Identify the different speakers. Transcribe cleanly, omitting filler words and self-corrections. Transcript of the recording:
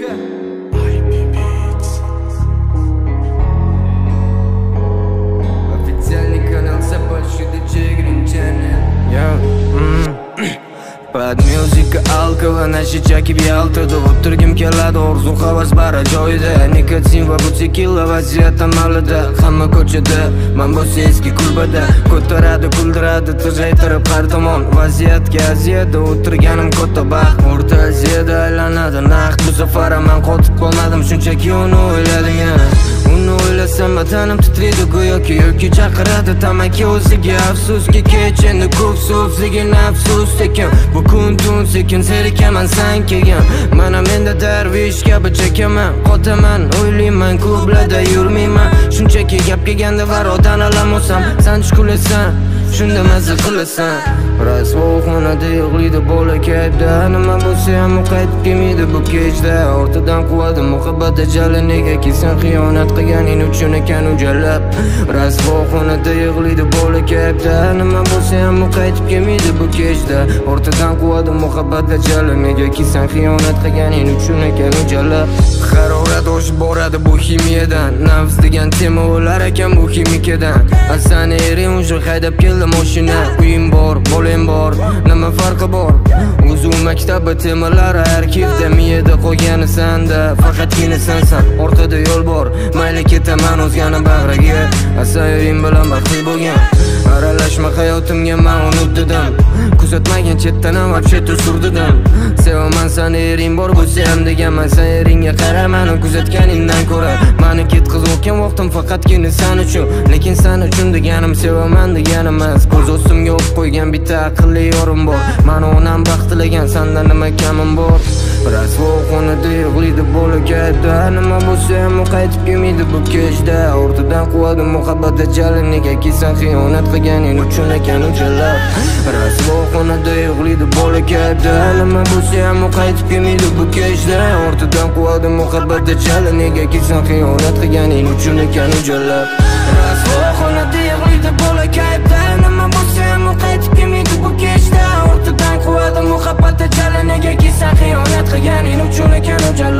Speaker 1: Официальный канал Запальщик Чегринчанин. Bad music alkova nashi chakib yaltirdi. O'tirgim keladi orzu havas bara joyida. Nikotin va butikilla vaziyat amalida. Hamma ko'chada, men bo'lsa eski kulbada. Ko'taradi, kuldiradi, tiraytirib har tomon. Vaziyatga aziyatda o'tirganim katta baxt. O'rta Aziyada aylanadi naqd. Bu safar men qotib qolmadim, shunchaki uni o'yladim yana. Uni o'ylasam batanim titraydi go'yoki yoki chaqiradi tamaki o'ziga. Afsuski kech endi ko'p so'zligin afsus ekan. Bu kun tun sekin serikaman san kelgan. Mana menda darvish kabi chekaman. Qotaman, o'ylayman, ko'blada yurmayman. Shunchaki gap kelganda varodan alamo'sam, san chukulasan, shunda mazza qilasan. Rasvoxonada yig'laydi bola kayfda. Nima bo'lsa ham u qaytib kelmaydi bu kechda. Ortidan quvadi muhabbat ajali, negaki sen xiyonat qilganing uchun ekan u jalab. Rasvoxonada yig'laydi bola kayfda. Nima bo'lsa ham u qaytib kelmaydi bu kechda. Ortidan quvadi muhabbat ajali, negaki sen xiyonat qilganing uchun ekan u jalab. Harorat oshib boradi bu ximiyadan. Nafs degan tema o'lar ekan bu ximikadan. Asani ering o'sha haydab keldi mashina. Uyim bor, bolam bor, nima farqi bor? O'zi maktabi temalari arkivda, miyada qolgani sanda. Faqatgina sensan, orqada yo'l bor. Mayli ketaman o'zgani bag'riga. Asayring bilan baxtli bo'lgan. Aralashma hayotimga men unutdim. Kuzatmagan chetdan avval chetda surdidim. Sevaman seni ering bor bo'lsa ham deganman. Sen eringga qara, meni kuzatganingdan ko'ra. Meni ketkizmoqdan vaqtim faqatgina sen uchun. Lekin sen uchun deganim sevaman deganim emas. Ko'z ostimga o'q qo'ygan bitta aqlli yorim bor. Meni onam baxtlagan, senda nima kamim bor? Rasvoxonada yig'laydi bola kayfda. Nima bo'lsa ham u qaytib kelmaydi bu kechda. Ortidan quvadi muhabbat ajali, negaki sen xiyonat qilganing uchun ekan u jalab. Rasvoxonada yig'laydi bola kayfda. Nima bo'lsa ham u qaytib kelmaydi bu kechda. Ortidan quvadi muhabbat ajali, negaki sen xiyonat qilganing uchun ekan u jalab. Rasvoxonada yig'laydi bola kayfda. Nima bo'lsa ham u qaytib kelmaydi bu kechda. Ortidan quvadi muhabbat ajali, negaki sen xiyonat qilganing uchun ekan u jalab.